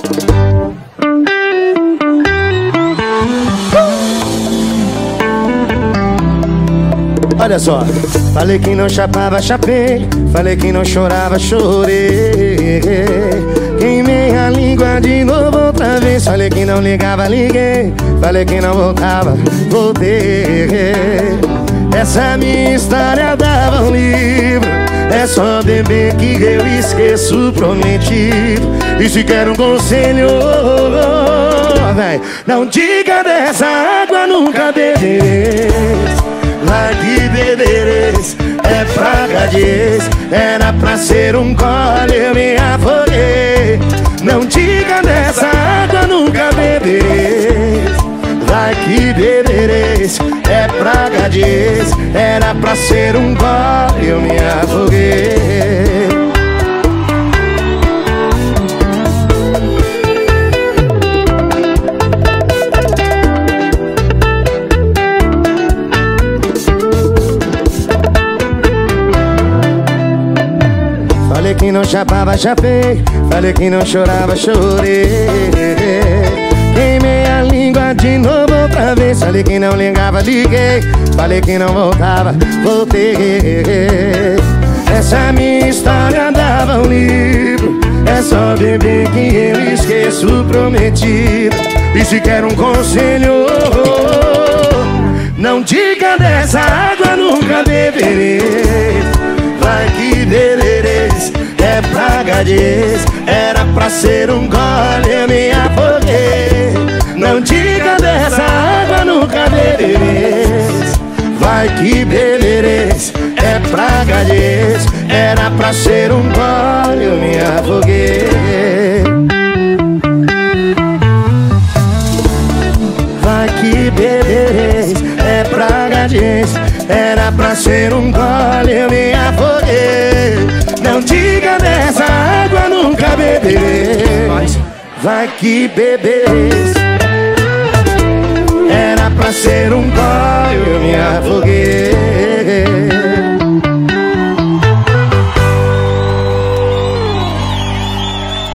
Olha só, falei que não chapava, chapei. Falei que não chorava, chorei. Queimei a língua de novo outra vez. Falei que não ligava, liguei. Falei que não voltava, voltei. Essa minha história dava um livro. É só beber que eu esqueço o prometido. E se quer um conselho, véi, não diga dessa água, nunca bebereis. Vai que bebereis, é praga de ex. Era pra ser um gole, eu me afoguei. Não diga dessa água, nunca bebereis. Vai que bebereis, é praga de ex. Era pra ser um gole, eu me afoguei. Falei que não chapava, chapei. Falei que não chorava, chorei. Queimei a língua de novo outra vez. Falei que não ligava, liguei. Falei que não voltava, voltei. Essa minha história dava um livro. É só beber que eu esqueço o prometido. E se quer um conselho, não diga dessa água, nunca beberei. Vai que bebereis, é praga de ex. Era pra ser um gole, eu me afoguei. Não diga dessa água, nunca bebereis. Vai que bebereis, é praga de ex. Era pra ser um gole, eu me afoguei. Vai que bebereis, é praga de ex. Era pra ser um gole, eu me afoguei. Não diga dessa água, nunca bebereis. Vai que bebereis, era pra ser um gole, eu me afoguei.